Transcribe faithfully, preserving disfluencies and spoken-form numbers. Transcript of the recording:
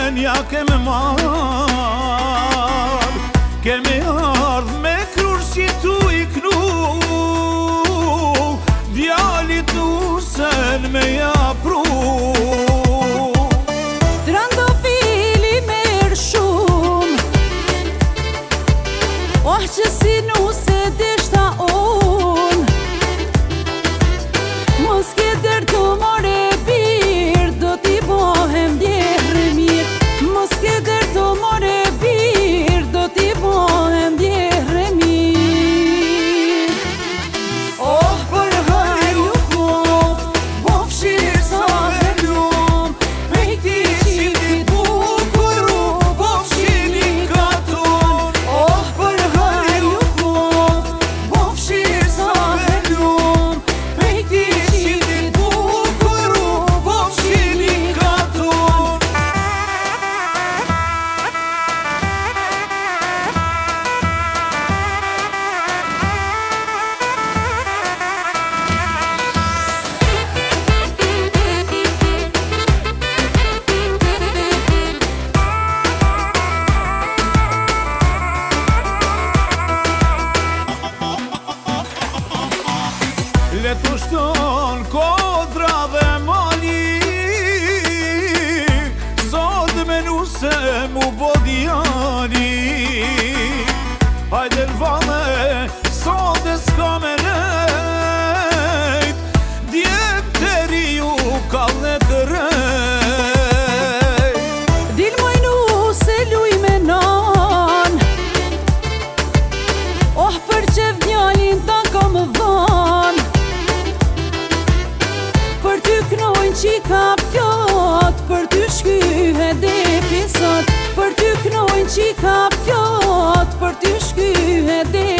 nja keme marrë, keme ardhë me krush që tu i knu, djalit nusen me ja pru. Trandafili merë shumë, oh që si nuse deshta unë, mos ke dërtu more birë, do t'i bohem djerë mirë. Mos ke dërtu more birë, do t'i bohem djerë mirë. Oh, për hajru kohë, bo fshirë sa herlumë, me këti qitit bukuru, bo fshini katun. Oh, për hajru kohë, bo fshirë sa herlumë, me këti qitit bukuru, bo fshini katun. Le të shton kodra dhe mali, sot me nuse mu bo djali. Hajde l'vale, sot e s'ka me nejt, djetëri ju kalle të rejt. Dil moj nuse luj me nan, oh për qef djalin ta ka më dhan, për ty knojnë qika pjot, për ty shkyhe depi sot, për ty knojnë qika pjot, për ty shkyhe depi.